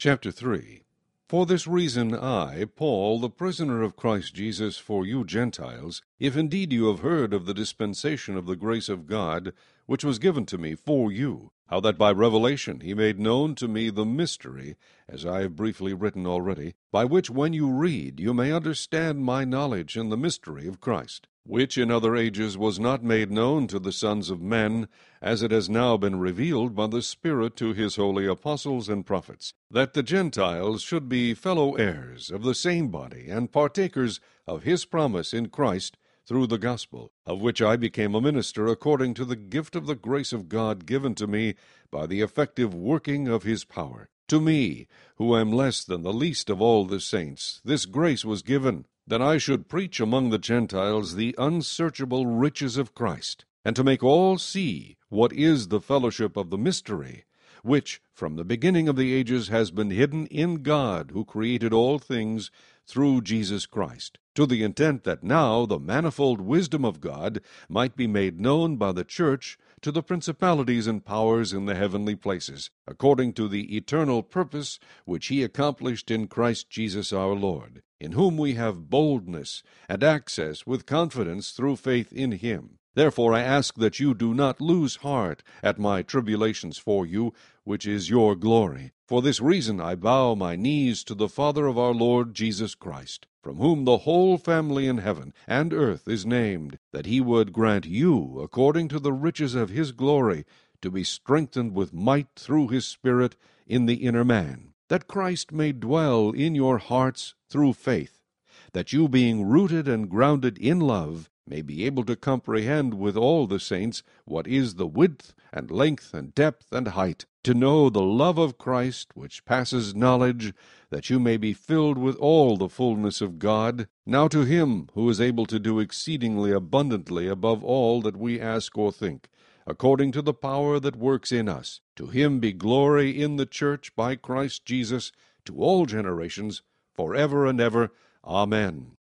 Chapter 3. For this reason I, Paul, the prisoner of Christ Jesus for you Gentiles, if indeed you have heard of the dispensation of the grace of God, which was given to me for you, how that by revelation he made known to me the mystery, as I have briefly written already, by which when you read you may understand my knowledge in the mystery of Christ, which in other ages was not made known to the sons of men, as it has now been revealed by the Spirit to his holy apostles and prophets, that the Gentiles should be fellow heirs of the same body, and partakers of his promise in Christ, through the gospel, of which I became a minister according to the gift of the grace of God given to me by the effective working of his power. To me, who am less than the least of all the saints, this grace was given, that I should preach among the Gentiles the unsearchable riches of Christ, and to make all see what is the fellowship of the mystery, which from the beginning of the ages has been hidden in God, who created all things through Jesus Christ, to the intent that now the manifold wisdom of God might be made known by the church to the principalities and powers in the heavenly places, according to the eternal purpose which he accomplished in Christ Jesus our Lord, in whom we have boldness and access with confidence through faith in him. Therefore I ask that you do not lose heart at my tribulations for you, which is your glory. For this reason I bow my knees to the Father of our Lord Jesus Christ, from whom the whole family in heaven and earth is named, that he would grant you, according to the riches of his glory, to be strengthened with might through his Spirit in the inner man, that Christ may dwell in your hearts through faith, that you, being rooted and grounded in love, may be able to comprehend with all the saints what is the width and length and depth and height, to know the love of Christ which passes knowledge, that you may be filled with all the fullness of God. Now to him who is able to do exceedingly abundantly above all that we ask or think, according to the power that works in us, to him be glory in the church by Christ Jesus to all generations, forever and ever. Amen.